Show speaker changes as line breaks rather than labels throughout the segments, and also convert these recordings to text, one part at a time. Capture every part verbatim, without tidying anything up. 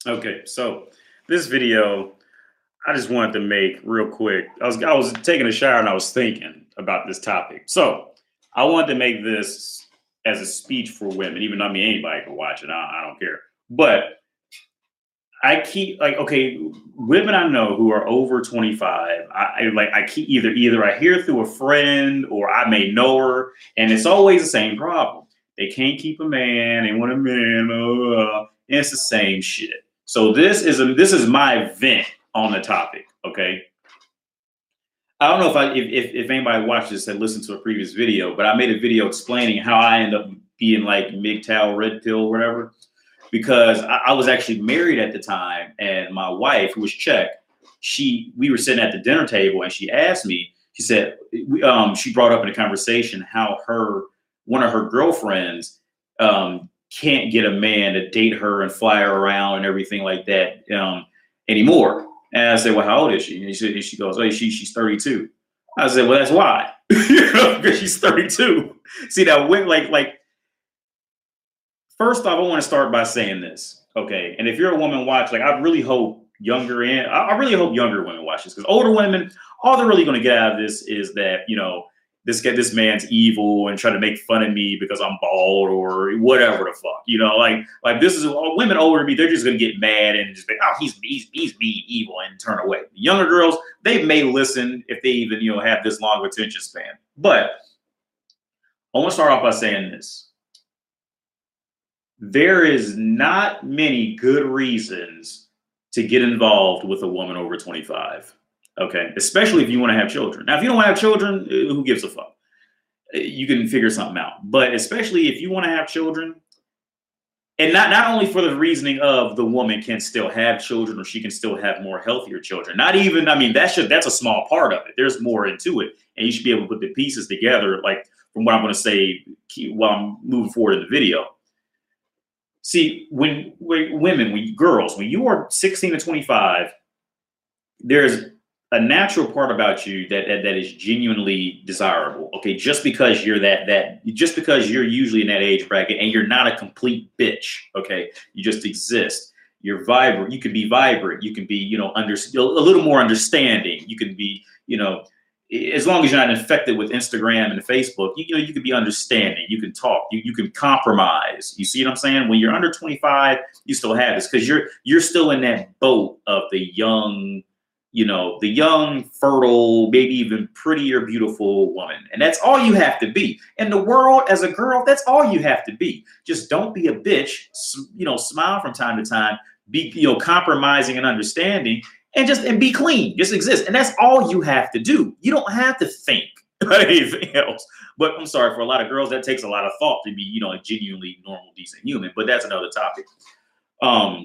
Okay, so this video I just wanted to make real quick. I was I was taking a shower and I was thinking about this topic. So I wanted to make this as a speech for women, even though I mean anybody can watch it. I, I don't care. But I keep like okay, women I know who are over twenty-five. I, I like I keep either either I hear through a friend or I may know her, and it's always the same problem. They can't keep a man. They want a man. Uh, and it's the same shit. So this is a this is my vent on the topic. Okay, I don't know if I if if, if anybody watched this and listened to a previous video, but I made a video explaining how I end up being like M G T O W, red pill, whatever because I, I was actually married at the time, and my wife, who was Czech, she we were sitting at the dinner table, and she asked me. She said, we, um, she brought up in a conversation how her one of her girlfriends um, can't get a man to date her and fly her around and everything like that um, anymore. And I said, well, how old is she? And she, she goes, oh, she, she's thirty-two. I said, well, that's why, you know, because she's thirty-two. See, that went like like. First off, I want to start by saying this, okay? And if you're a woman watch, like I really hope younger and I really hope younger women watch this because older women, all they're really going to get out of this is that you know this guy, this man's evil and try to make fun of me because I'm bald or whatever the fuck, you know, like like this is women older than me. They're just going to get mad and just be, oh, he's he's he's being evil and turn away. The younger girls, they may listen if they even you know have this long attention span. But I want to start off by saying this. There is not many good reasons to get involved with a woman over twenty-five. Okay. Especially if you want to have children. Now, if you don't have children, who gives a fuck? You can figure something out. But especially if you want to have children, and not, not only for the reasoning of the woman can still have children or she can still have more healthier children. Not even, I mean, that should, that's a small part of it. There's more into it. And you should be able to put the pieces together, like from what I'm going to say while I'm moving forward in the video. See, when, when women, when girls, when you are sixteen to twenty-five, there's a natural part about you that, that that is genuinely desirable. Okay, just because you're that that just because you're usually in that age bracket and you're not a complete bitch. Okay, you just exist. You're vibrant. You can be vibrant. You can be, you know, under a little more understanding. You can be, you know. As long as you're not infected with Instagram and Facebook, you, you know, you can be understanding, you can talk, you, you can compromise. You see what I'm saying? When you're under twenty-five, you still have this because you're you're still in that boat of the young, you know, the young, fertile, maybe even prettier, beautiful woman. And that's all you have to be. In the world, as a girl, that's all you have to be. Just don't be a bitch, you know, smile from time to time, be, you know, compromising and understanding. And just and be clean, just exist. And that's all you have to do. You don't have to think about anything else. But I'm sorry, for a lot of girls, that takes a lot of thought to be, you know, a genuinely normal, decent human. But that's another topic. Um,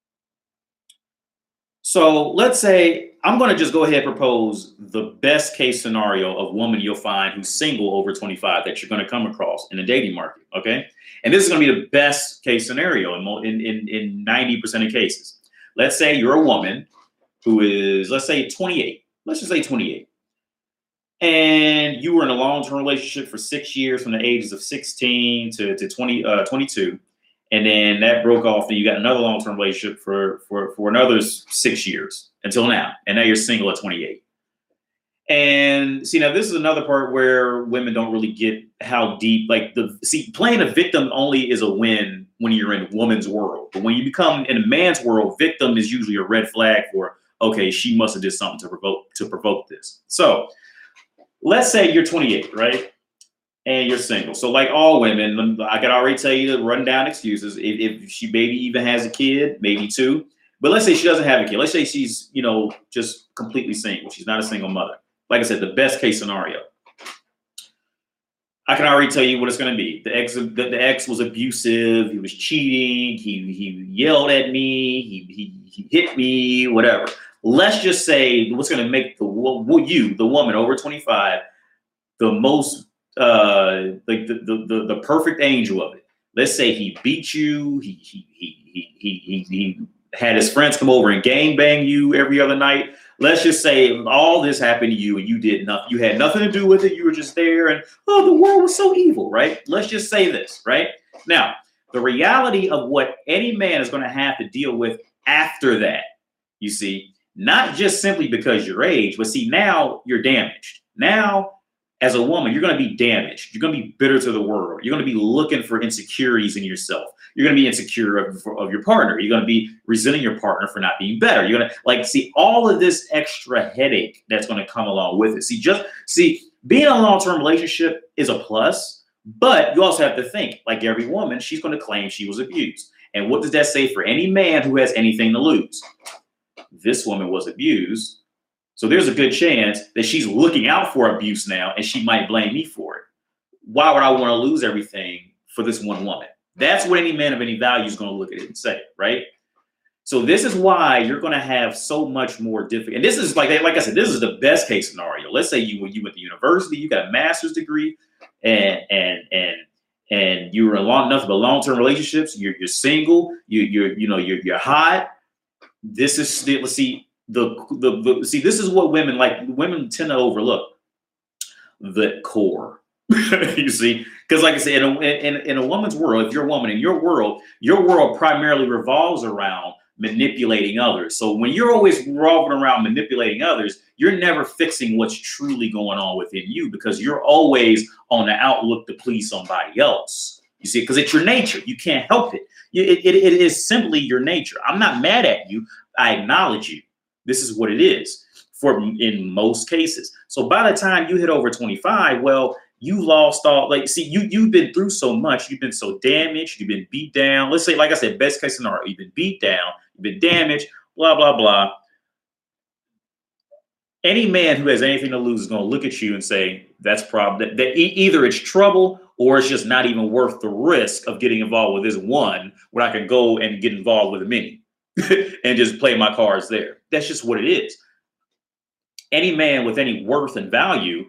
so let's say I'm going to just go ahead and propose the best case scenario of woman you'll find who's single over twenty-five that you're going to come across in the dating market. Okay. And this is going to be the best case scenario in, in, in, in ninety percent of cases. Let's say you're a woman who is, let's say, twenty-eight. Let's just say twenty-eight. And you were in a long-term relationship for six years from the ages of sixteen to, to twenty, uh, twenty-two. And then that broke off, and you got another long-term relationship for, for, for another six years until now. And now you're single at twenty-eight. And see, now this is another part where women don't really get how deep, like the, see, playing a victim only is a win when you're in a woman's world. But when you become in a man's world, victim is usually a red flag for, okay, she must have did something to provoke to provoke this. So let's say you're twenty-eight, right? And you're single. So like all women, I can already tell you to run down excuses. If, if she maybe even has a kid, maybe two. But let's say she doesn't have a kid. Let's say she's, you know, just completely single. She's not a single mother. Like I said, the best case scenario. I can already tell you what it's going to be. The ex, the, the ex was abusive. He was cheating. He he yelled at me. He he, he hit me. Whatever. Let's just say what's going to make the you, the woman over twenty-five, the most uh, like the, the the the perfect angel of it. Let's say he beat you. He he he he he he, he had his friends come over and gangbang you every other night. Let's just say all this happened to you and you did nothing. You had nothing to do with it. You were just there and, oh, the world was so evil, right? Let's just say this, right? Now, the reality of what any man is going to have to deal with after that, you see, not just simply because your age, but see, now you're damaged. Now, as a woman, you're going to be damaged. You're going to be bitter to the world. You're going to be looking for insecurities in yourself. You're going to be insecure of, of your partner. You're going to be resenting your partner for not being better. You're going to like see all of this extra headache that's going to come along with it. See, just see, being in a long-term relationship is a plus, but you also have to think, like every woman, she's going to claim she was abused. And what does that say for any man who has anything to lose? This woman was abused. So there's a good chance that she's looking out for abuse now, and she might blame me for it. Why would I want to lose everything for this one woman? That's what any man of any value is going to look at it and say, right? So this is why you're going to have so much more difficult. And this is like, like I said, this is the best case scenario. Let's say you you went to university, you got a master's degree, and and and and you were in long enough of a long-term relationships. You're you're single. You you're you know you're you're hot. This is still, let's see. The, the the see, this is what women like. Women tend to overlook the core. You see, because like I said, in a, in, in a woman's world, if you're a woman in your world, your world primarily revolves around manipulating others. So when you're always revolving around manipulating others, you're never fixing what's truly going on within you, because you're always on the outlook to please somebody else. You see, because it's your nature. You can't help it. It, it. it is simply your nature. I'm not mad at you. I acknowledge you. This is what it is for in most cases. So by the time you hit over twenty-five, well, you lost all, like, see, you, you've been through so much. You've been so damaged. You've been beat down. Let's say, like I said, best case scenario, you've been beat down. You've been damaged, blah, blah, blah. Any man who has anything to lose is going to look at you and say, that's probably that, that e- either it's trouble or it's just not even worth the risk of getting involved with this one where I can go and get involved with many and just play my cards there. That's just what it is. Any man with any worth and value,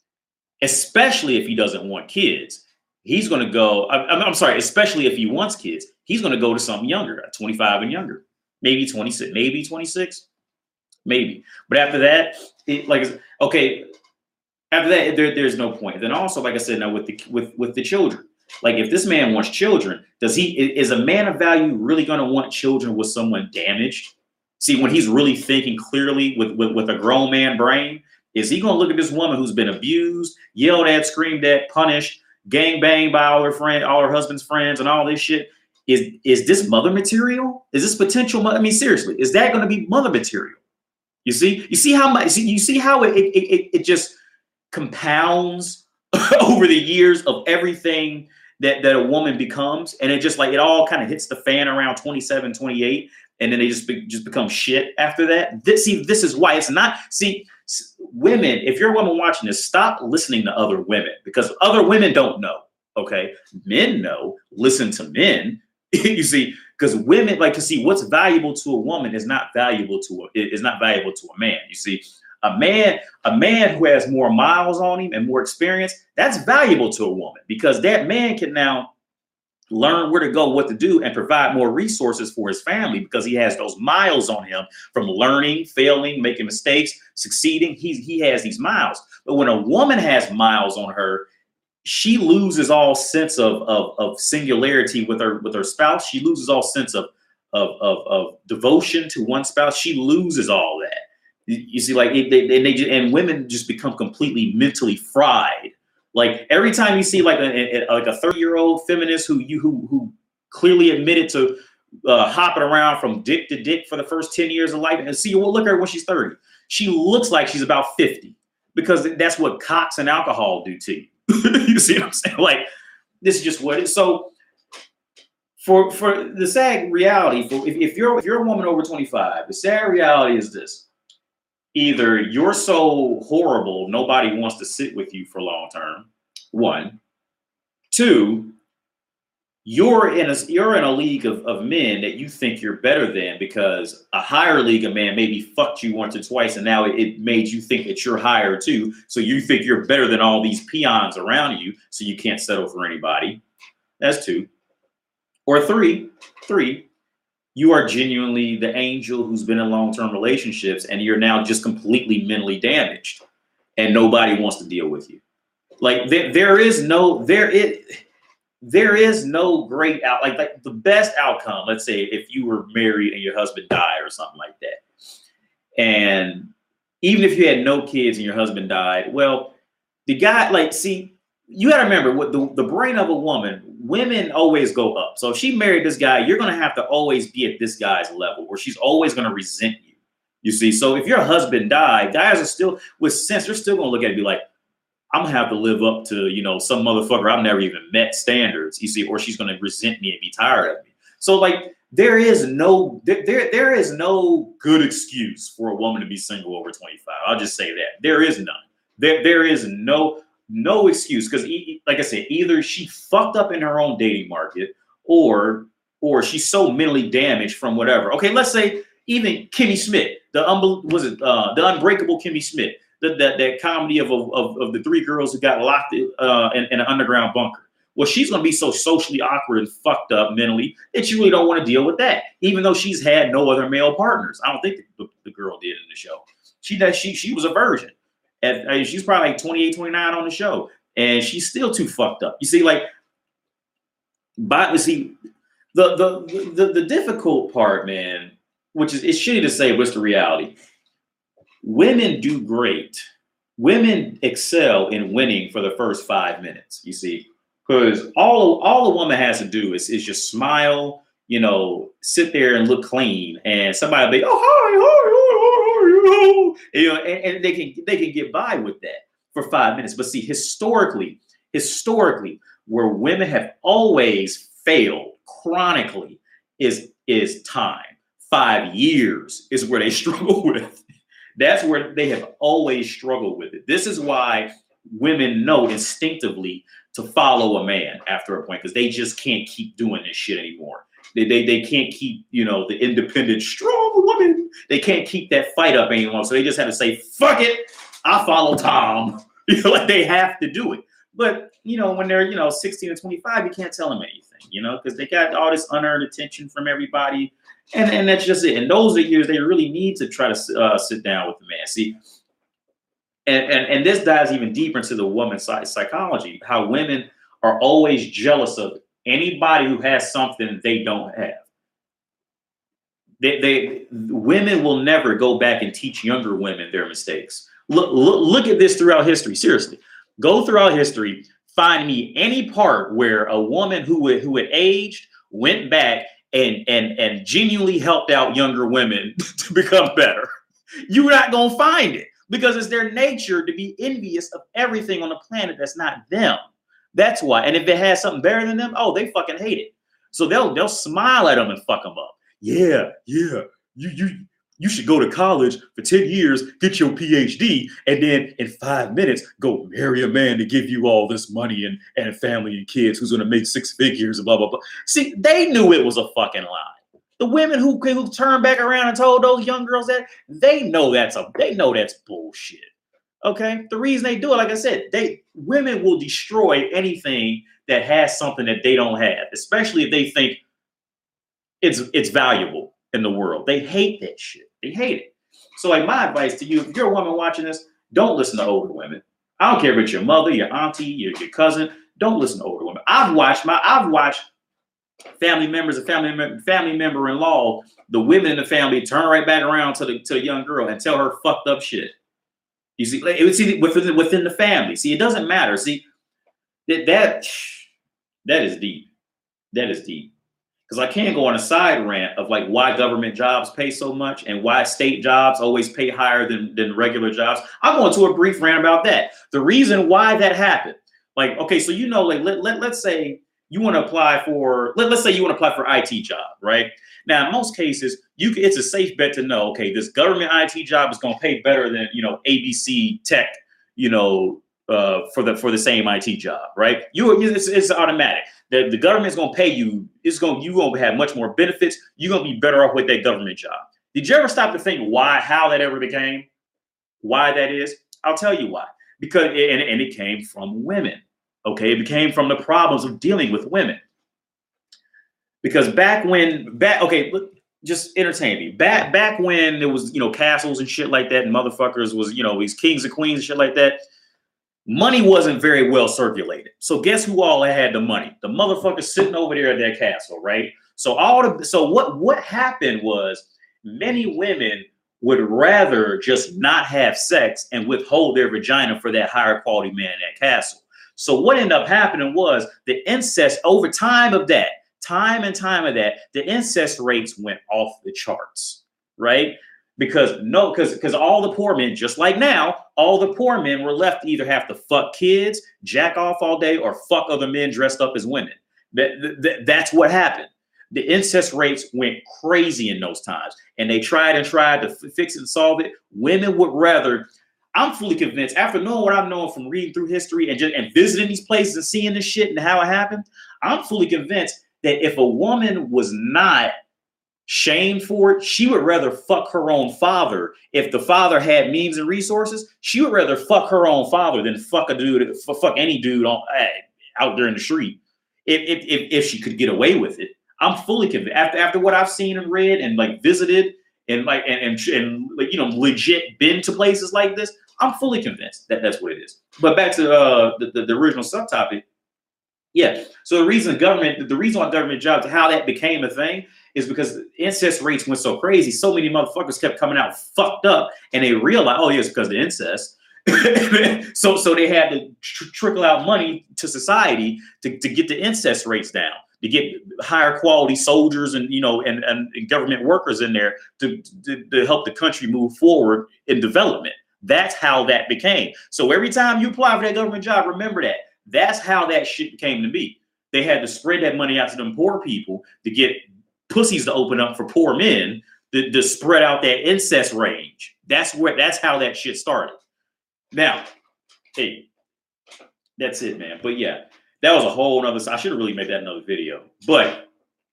especially if he doesn't want kids, he's going to go, I'm, I'm sorry, especially if he wants kids, he's going to go to something younger, twenty-five and younger, maybe twenty-six, maybe twenty-six, maybe. But after that, it, like, okay, after that, there, there's no point. Then also, like I said, now with the, with, with the children, like if this man wants children, does he, is a man of value really going to want children with someone damaged? See, when he's really thinking clearly with, with, with a grown man brain, is he going to look at this woman who's been abused, yelled at, screamed at, punished, gang banged by all her friends, all her husband's friends and all this shit? Is, is this mother material? Is this potential mother? I mean, seriously, is that going to be mother material? You see, you see how much, see, you see how it, it, it, it just compounds over the years of everything that, that a woman becomes. And it just like, it all kind of hits the fan around twenty-seven, twenty-eight. And then they just be, just become shit after that. This, see, this is why it's not, see, women, if you're a woman watching this, stop listening to other women, because other women don't know, okay? Men know, listen to men, you see, because women, like, to see what's valuable to a woman is not valuable to a, is not valuable to a man, you see. A man, a man who has more miles on him and more experience, that's valuable to a woman, because that man can now learn where to go, what to do, and provide more resources for his family, because he has those miles on him from learning, failing, making mistakes, succeeding. He, he has these miles. But when a woman has miles on her, she loses all sense of, of, of singularity with her with her spouse. She loses all sense of, of, of, of devotion to one spouse. She loses all that. You, you see, like, it, they, and, they just, and women just become completely mentally fried. Like every time you see like a, a like a thirty year old feminist who you who who clearly admitted to uh, hopping around from dick to dick for the first ten years of life, and see, well, look at her when she's thirty. She looks like she's about fifty, because that's what cocks and alcohol do to you. You see what I'm saying? Like, this is just what it is. So for for the sad reality, for if, if you're if you're a woman over twenty-five, the sad reality is this. Either you're so horrible, nobody wants to sit with you for long term. One, two, you're in a you're in a league of, of men that you think you're better than, because a higher league of men maybe fucked you once or twice, and now it, it made you think that you're higher too. So you think you're better than all these peons around you, so you can't settle for anybody. That's two. Or three, three. You are genuinely the angel who's been in long-term relationships, and you're now just completely mentally damaged, and nobody wants to deal with you. Like there, there is no there it. there is no great out like, like the best outcome. Let's say if you were married and your husband died or something like that. And even if you had no kids and your husband died, well, the guy, like, see, you got to remember what the, the brain of a woman, women always go up. So if she married this guy, you're going to have to always be at this guy's level, or she's always going to resent you. You see, so if your husband died, guys are still with sense, they're still going to look at it and be like, I'm going to have to live up to, you know, some motherfucker I've never even met standards, you see, or she's going to resent me and be tired of me. So like, there is no, there, there, there is no good excuse for a woman to be single over twenty-five. I'll just say that. There is none. There, there is no, no excuse. Because e- like I said, either she fucked up in her own dating market, or, or she's so mentally damaged from whatever. Okay, let's say even Kimmy Schmidt, the unbel- was it uh, the Unbreakable Kimmy Schmidt, the, that that comedy of, of of the three girls who got locked in, uh, in, in an underground bunker. Well, she's going to be so socially awkward and fucked up mentally that you really don't want to deal with that, even though she's had no other male partners. I don't think the, the girl did in the show. She does. She she was a virgin. And, and she's probably like twenty-eight, twenty-nine on the show. And she's still too fucked up. You see, like, but see, the, the, the, the difficult part, man, which is, it's shitty to say, but it's the reality. Women do great. Women excel in winning for the first five minutes, you see. Because all all a woman has to do is, is just smile, you know, sit there and look clean, and somebody will be, oh, hi, hi, hi, hi, hi, you know, and, and they can they can get by with that for five minutes. But see, historically, historically, where women have always failed chronically is is time. Five years is where they struggle with. That's where they have always struggled with it. This is why women know instinctively to follow a man after a point, because they just can't keep doing this shit anymore. They, they they can't keep, you know, the independent, strong woman. They can't keep that fight up anymore. So they just have to say, fuck it, I follow Tom. You know, like they have to do it. But, you know, when they're, you know, sixteen or twenty-five, you can't tell them anything, you know, because they got all this unearned attention from everybody. And, and that's just it. And those are years they really need to try to uh, sit down with the man. See, And, and, and this dives even deeper into the woman's psychology, how women are always jealous of anybody who has something they don't have. They, they women will never go back and teach younger women their mistakes. Look, look, look at this throughout history. Seriously, go throughout history. Find me any part where a woman who had, who had aged went back and, and, and genuinely helped out younger women to become better. You're not going to find it. Because it's their nature to be envious of everything on the planet that's not them. That's why. And if it has something better than them, oh, they fucking hate it. So they'll they'll smile at them and fuck them up. Yeah, yeah. You you you should go to college for ten years, get your P H D, and then in five minutes go marry a man to give you all this money and, and family and kids who's gonna make six figures and blah blah blah. See, they knew it was a fucking lie. The women who who turned back around and told those young girls that, they know that's a they know that's bullshit. Okay, the reason they do it, like I said, they women will destroy anything that has something that they don't have, especially if they think it's it's valuable in the world. They hate that shit. They hate it. So, like, my advice to you, if you're a woman watching this, don't listen to older women. I don't care if it's your mother, your auntie, your, your cousin. Don't listen to older women. I've watched my I've watched. family members and family mem- family member-in-law, the women in the family turn right back around to the to the young girl and tell her fucked up shit. You see, it would see within within the family. See, it doesn't matter. See, that that that is deep. That is deep. Because I can't go on a side rant of like why government jobs pay so much and why state jobs always pay higher than than regular jobs. I'm going to a brief rant about that. The reason why that happened. Like, okay, so you know, like let, let let's say you want to apply for, let, let's say you want to apply for I T job, right? Now, in most cases, you can, it's a safe bet to know, okay, this government I T job is going to pay better than, you know, A B C Tech, you know, uh, for the for the same I T job, right? You, it's, it's automatic. The, the government's going to pay you. It's going, you're going to have much more benefits. You're going to be better off with that government job. Did you ever stop to think why, how that ever became? Why that is? I'll tell you why. Because, it, and, and it came from women. Okay, it became from the problems of dealing with women. Because back when, back okay, look, just entertain me. Back back when there was, you know, castles and shit like that, and motherfuckers was, you know, these kings and queens and shit like that. money wasn't very well circulated. So guess who all had the money? The motherfuckers sitting over there at that castle, right? So all the so what what happened was many women would rather just not have sex and withhold their vagina for that higher quality man in that castle. So what ended up happening was the incest over time of that, time and time of that, the incest rates went off the charts, right? Because no, because because all the poor men, just like now, all the poor men were left to either have to fuck kids, jack off all day, or fuck other men dressed up as women. That, that, that's what happened. The incest rates went crazy in those times, and they tried and tried to f- fix it and solve it. Women would rather. I'm fully convinced, after knowing what I've known from reading through history and just and visiting these places and seeing this shit and how it happened, I'm fully convinced that if a woman was not shamed for it, she would rather fuck her own father. If the father had means and resources, she would rather fuck her own father than fuck a dude, fuck any dude on out there in the street. If if if, if she could get away with it, I'm fully convinced. After after what I've seen and read and like visited and like and and, and like, you know, legit been to places like this, I'm fully convinced that that's what it is. But back to uh, the, the the original subtopic. Yeah. So the reason government, the reason why government jobs, how that became a thing is because incest rates went so crazy. So many motherfuckers kept coming out fucked up, and they realized, oh, yeah, it's because of the incest. so, so they had to tr- trickle out money to society to, to get the incest rates down, to get higher quality soldiers and you know and, and, and government workers in there to, to to help the country move forward in development. That's how that became. So every time you apply for that government job, remember that. That's how that shit came to be. They had to spread that money out to them poor people to get pussies to open up for poor men to, to spread out that incest range. That's where that's how that shit started. Now, hey, that's it, man. But yeah, that was a whole nother. I should have really made that another video. But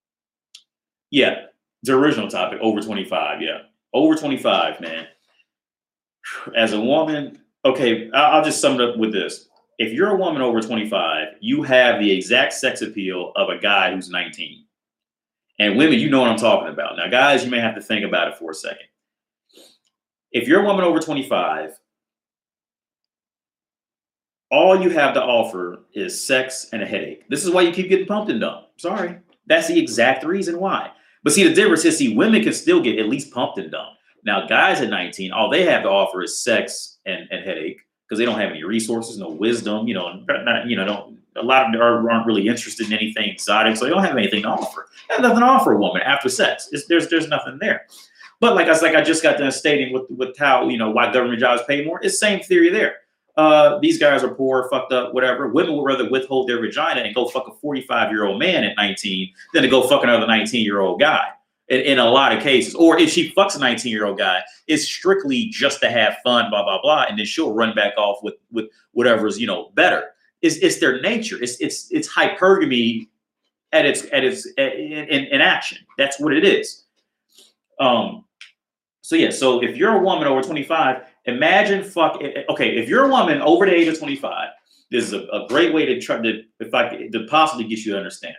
yeah, the original topic, over twenty-five. Yeah, over twenty-five, man. As a woman, okay, I'll just sum it up with this. If you're a woman over twenty-five, you have the exact sex appeal of a guy who's nineteen. And women, you know what I'm talking about. Now, guys, you may have to think about it for a second. If you're a woman over twenty-five, all you have to offer is sex and a headache. This is why you keep getting pumped and dumped. Sorry. That's the exact reason why. But see, the difference is, see, women can still get at least pumped and dumped. Now, guys at nineteen, all they have to offer is sex and, and headache, because they don't have any resources, no wisdom, you know, not, you know, don't, a lot of them are, aren't really interested in anything exotic, so they don't have anything to offer. They have nothing to offer a woman after sex. It's, there's there's nothing there. But like I was like I just got done stating with with how, you know, why government jobs pay more. It's the same theory there. Uh, these guys are poor, fucked up, whatever. Women would rather withhold their vagina and go fuck a forty-five-year-old man at nineteen than to go fuck another nineteen-year-old guy. In, in a lot of cases, or if she fucks a nineteen-year-old guy, it's strictly just to have fun, blah blah blah, and then she'll run back off with with whatever's you know better. It's it's their nature. It's it's it's hypergamy at its at its in, in action. That's what it is. Um. So yeah. So if you're a woman over twenty-five, imagine fuck. Okay, if you're a woman over the age of twenty-five, this is a, a great way to try to if I to possibly get you to understand.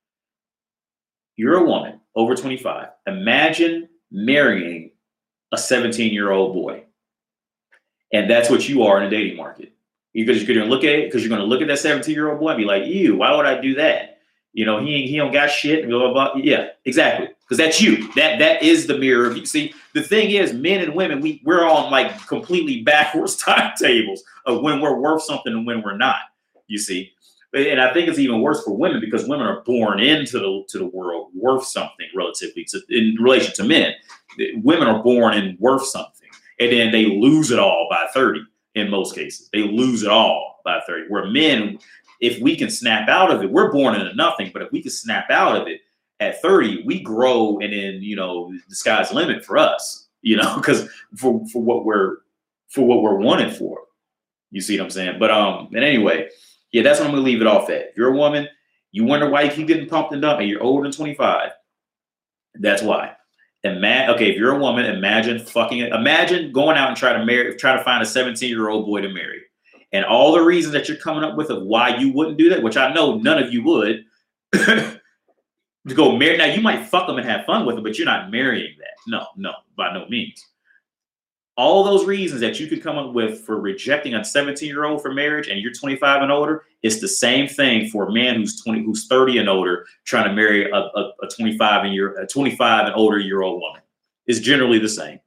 You're a woman over twenty-five. Imagine marrying a seventeen-year-old boy. And that's what you are in the dating market. Because you're going to look at it, because you're going to look at that seventeen-year-old boy and be like, ew, why would I do that? You know, he ain't, he don't got shit, and blah, blah, blah. Yeah, exactly. Because that's you. That that is the mirror of you. See, the thing is, men and women, we, we're on like completely backwards timetables of when we're worth something and when we're not, you see. And I think it's even worse for women because women are born into the to the world worth something relatively to in relation to men. Women are born in worth something, and then they lose it all by thirty. In most cases, they lose it all by thirty. Where men, if we can snap out of it, we're born into nothing. But if we can snap out of it at thirty, we grow, and then you know the sky's the limit for us. You know, because for for what we're for what we're wanted for. You see what I'm saying? But um, and anyway. Yeah, that's what I'm going to leave it off at. If you're a woman, you wonder why you keep getting pumped and dumped and you're older than twenty-five. That's why. Ima- okay, if you're a woman, imagine fucking it. Imagine going out and try to marry, try to find a seventeen-year-old boy to marry. And all the reasons that you're coming up with of why you wouldn't do that, which I know none of you would, to go marry. Now, you might fuck them and have fun with them, but you're not marrying that. No, no, by no means. All those reasons that you could come up with for rejecting a seventeen year old for marriage and you're twenty-five and older, it's the same thing for a man who's twenty, who's thirty and older, trying to marry a, a, a twenty-five and year, a twenty-five and older year old woman. It's generally the same.